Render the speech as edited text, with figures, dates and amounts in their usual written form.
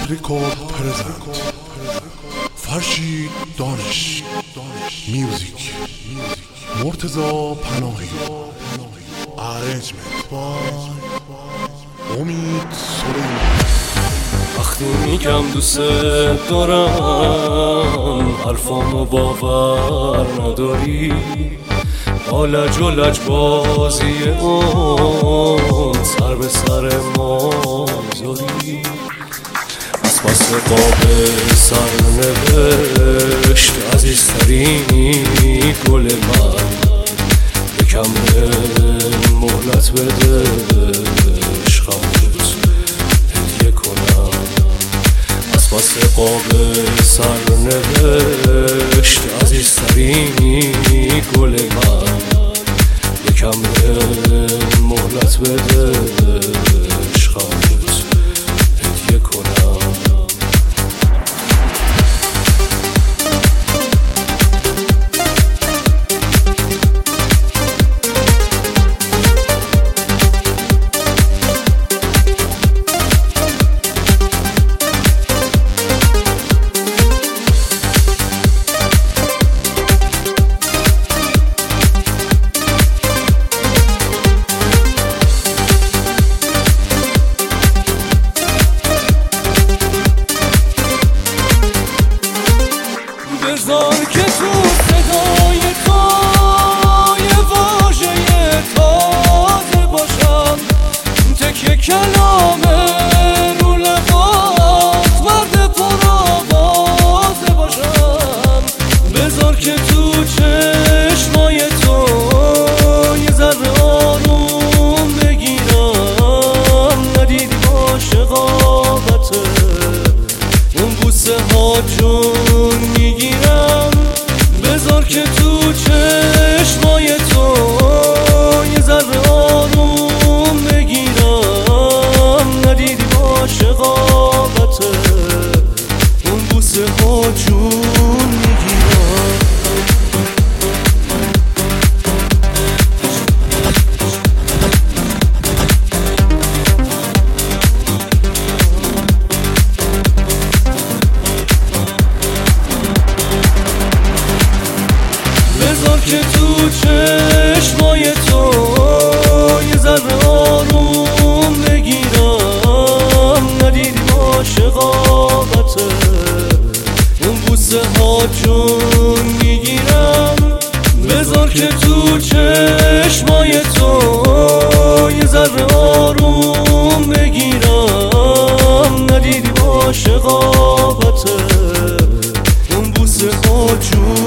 record present فرشید دانش میوزیک مرتضی پناهی ارنجمنت امید سلیمان. وقتی میگم دوست دارم حرفامو باور نداری، آلج و لج بازی اون سر به سر ما زاری. از پس قاب سرنوشت عزیزترینی گل من، یکم مهلت بده عشقمت هدیه کنم. از پس قاب سرنوشت عزیزترینی گل من، یکم مهلت بده عشقمت هدیه کنم. بذار که تو صدای تو یه واژه تازه باشم، تکیه کلام رو لبات مرد پرآوازه باشم. بذار که تو چشمای تو یه ذره آروم بگیرم، ندیدی عاشقابته اون بوسه ها جون میگیرم. بذار که تو چشمای تو یه ذره آروم بگیرم، ندیدی عاشقابته اون بوسه ها جون میگیرم. بذار که تو چشمای تو یه ذره آروم بگیرم، ندیدی عاشقابته اون بوسه ها جون میگیرم. بذار که تو چشمای تو یه ذره آروم بگیرم، ندیدی عاشقابته اون بوسه ها جون